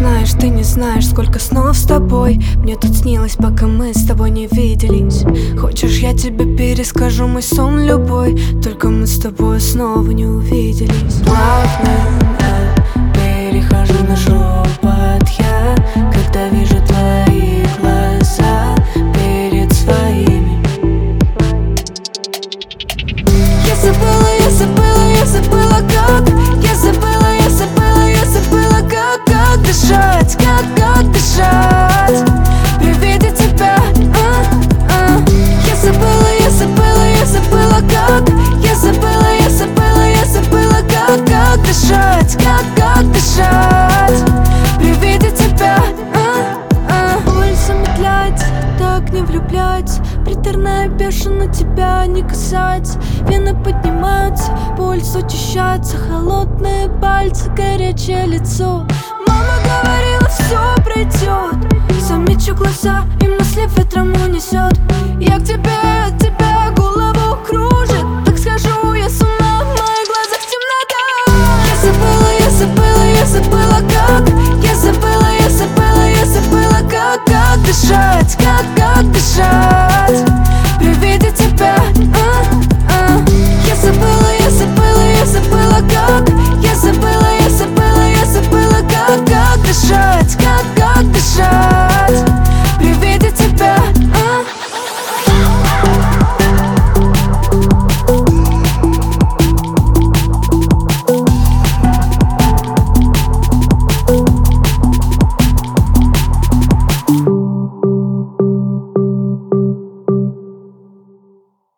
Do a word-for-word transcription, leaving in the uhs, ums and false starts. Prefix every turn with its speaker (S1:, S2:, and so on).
S1: знаешь, ты не знаешь, сколько снов с тобой мне тут снилось, пока мы с тобой не виделись. Хочешь, я тебе перескажу мой сон любой, только мы с тобой снова не увиделись. Плавно перехожу на шепот я, когда вижу твои глаза перед своими. Я забыла, я забыла, я забыла как. Я забыла, я забыла, я забыла как. Как дышать, как, как дышать при виде тебя. а, а. Я забыла, я забыла, я забыла как. Я забыла, я забыла, я забыла как. Как дышать, как, как дышать при виде тебя. а, а. Боль замедлять, так не влюблять. Приторная бешено тебя не касать. Вены поднимаются, пульс учащается. Холодные пальцы, горячее лицо. Мама говорила, все пройдет. Замечу глаза, и мысли ветром унесет. Я к тебе, от тебя голову кружит. Так скажу, я с ума, в моих глазах темнота. Я забыла, я забыла, я забыла как. Я забыла, я забыла, я забыла как. Как дышать, как, как дышать